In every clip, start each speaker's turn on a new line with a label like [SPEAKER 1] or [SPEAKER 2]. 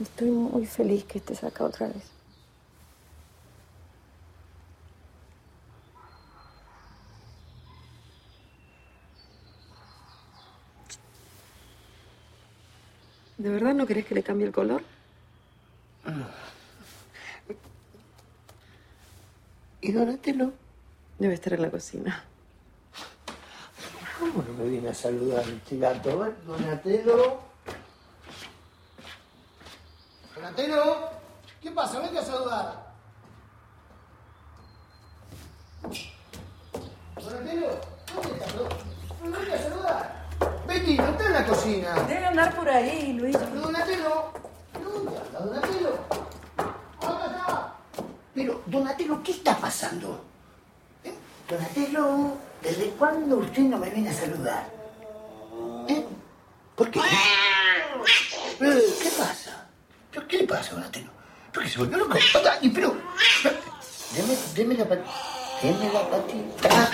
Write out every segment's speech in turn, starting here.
[SPEAKER 1] Estoy muy feliz que estés acá otra vez. ¿De verdad no querés que le cambie el color?
[SPEAKER 2] ¿Y Donatello?
[SPEAKER 1] Debe estar en la cocina.
[SPEAKER 2] ¿Cómo no me viene a saludar este gato? A ver, Donatello. Donatello, ¿qué pasa? Vente a saludar. Donatello, ¿dónde estás? No vente a saludar. Betty, no está en la cocina.
[SPEAKER 1] Debe andar por ahí, Luis.
[SPEAKER 2] Pero Donatello, ¿dónde anda Donatello? ¿Dónde está? Pero, Donatello, ¿qué está pasando? Donatello, ¿desde cuándo usted no me viene a saludar? ¿Por qué? ¿Qué pasa? ¿Pero qué le pasa, Donatello? ¿Por qué se volvió loco? Pero... Deme la patita. Deme la patita.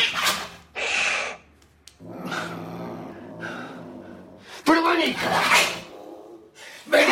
[SPEAKER 2] ¡Pero vení, carajo! ¡Vení!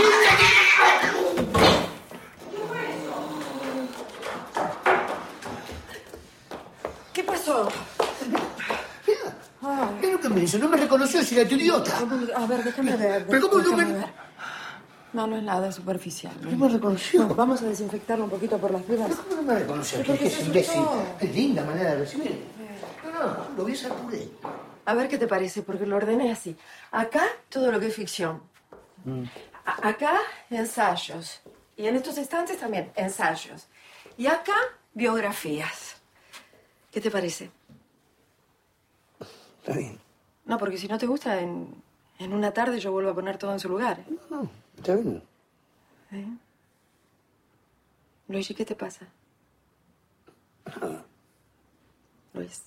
[SPEAKER 1] ¿Qué pasó?
[SPEAKER 2] ¿Qué es lo que me dice? No me reconoció si era tu idiota.
[SPEAKER 1] A ver, déjame ver.
[SPEAKER 2] ¿Pero cómo no me...?
[SPEAKER 1] No, no es nada superficial.
[SPEAKER 2] ¿No me reconoció?
[SPEAKER 1] No, vamos a desinfectarlo un poquito por las dudas.
[SPEAKER 2] ¿Pero cómo no me reconoció?
[SPEAKER 1] ¿Pero
[SPEAKER 2] ¿Qué
[SPEAKER 1] qué
[SPEAKER 2] es imbécil?
[SPEAKER 1] asustó?
[SPEAKER 2] Es linda manera de recibir. No, lo voy a hacer puré.
[SPEAKER 1] A ver qué te parece, porque lo ordené así. Acá, todo lo que es ficción. Acá, ensayos. Y en estos estantes también, ensayos. Y acá, biografías. ¿Qué te parece?
[SPEAKER 2] Está bien.
[SPEAKER 1] No, porque si no te gusta, en una tarde yo vuelvo a poner todo en su lugar.
[SPEAKER 2] No, está bien.
[SPEAKER 1] Luigi, ¿qué te pasa?
[SPEAKER 2] Nada.
[SPEAKER 1] Luis.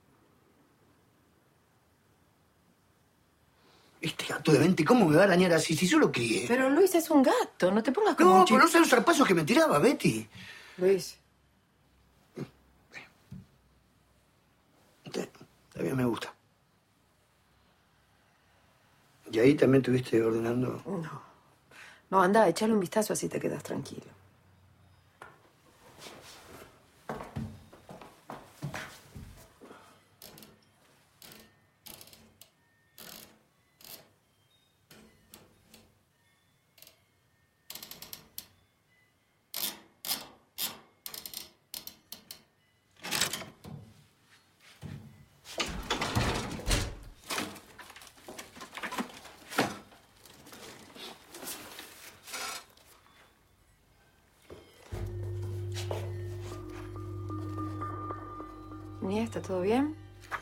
[SPEAKER 2] Este gato de 20, ¿cómo me va a arañar así? Si yo lo crié.
[SPEAKER 1] Pero Luis es un gato, no te pongas como
[SPEAKER 2] No,
[SPEAKER 1] un chico.
[SPEAKER 2] pero no sé los zarpazos que me tiraba, Betty.
[SPEAKER 1] Luis.
[SPEAKER 2] Está bien, me gusta. ¿Y ahí también estuviste ordenando?
[SPEAKER 1] No. No, anda, échale un vistazo así te quedas tranquilo. Mía, ¿está todo bien?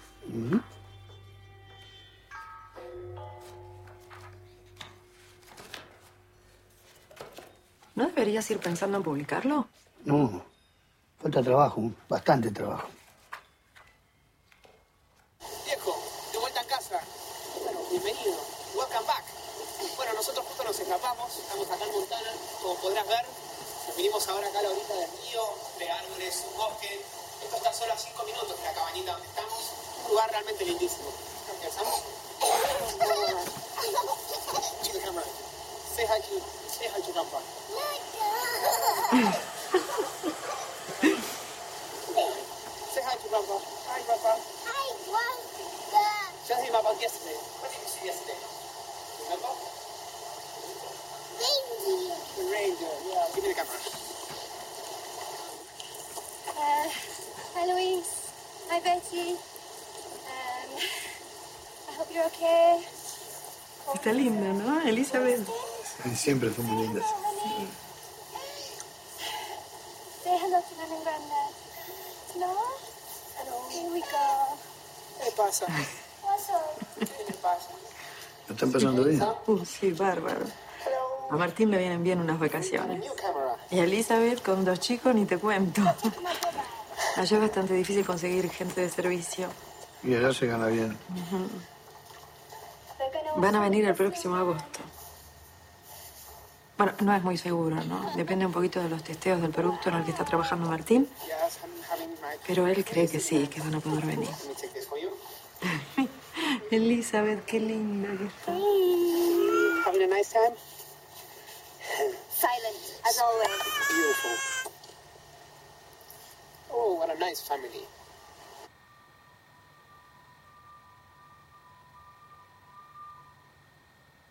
[SPEAKER 1] ¿No deberías ir pensando en publicarlo?
[SPEAKER 2] No, falta trabajo, bastante trabajo.
[SPEAKER 3] Viejo, de vuelta en casa. Bueno, bienvenido. Welcome back. Bueno, nosotros justo nos escapamos. Estamos acá en Montana, como podrás ver. Nos vinimos ahora acá a la orilla del río, de árboles, un bosque. Esto está solo a 5 minutos de la cabañita donde estamos. Un lugar realmente lindísimo. ¿Empezamos? To the camera. Say hi to grandpa. Say hi to grandpa. Hi, grandpa.
[SPEAKER 4] I want the
[SPEAKER 3] Tell him about yesterday. What did you see yesterday? Remember?
[SPEAKER 4] reindeer.
[SPEAKER 3] The reindeer. Yeah, give me the camera.
[SPEAKER 4] Hi, Louise. Hi, Betty. I hope you're okay.
[SPEAKER 1] Está linda, ¿no? Elizabeth.
[SPEAKER 2] Siempre son muy lindas.
[SPEAKER 4] Say hello to Mom and Granddad. No? Hello. Here we go.
[SPEAKER 3] ¿Qué pasa?
[SPEAKER 4] What's up?
[SPEAKER 3] ¿Qué le pasa?
[SPEAKER 2] ¿Lo están pasando bien?
[SPEAKER 1] Sí, bárbaro. A Martín le vienen bien unas vacaciones.
[SPEAKER 3] New camera.
[SPEAKER 1] Y a Elizabeth, con 2 chicos, ni te cuento. Allá es bastante difícil conseguir gente de servicio.
[SPEAKER 2] Y allá se gana bien.
[SPEAKER 1] Van a venir el próximo agosto. Bueno, no es muy seguro, ¿no? Depende un poquito de los testeos del producto en el que está trabajando Martín.
[SPEAKER 3] Yes, I'm having my...
[SPEAKER 1] Pero él cree que sí, que van a poder venir.
[SPEAKER 3] Let me take this for you.
[SPEAKER 1] Elizabeth, qué linda que está.
[SPEAKER 3] Having a nice time?
[SPEAKER 4] So, as always.
[SPEAKER 3] Beautiful. Oh, what a nice family.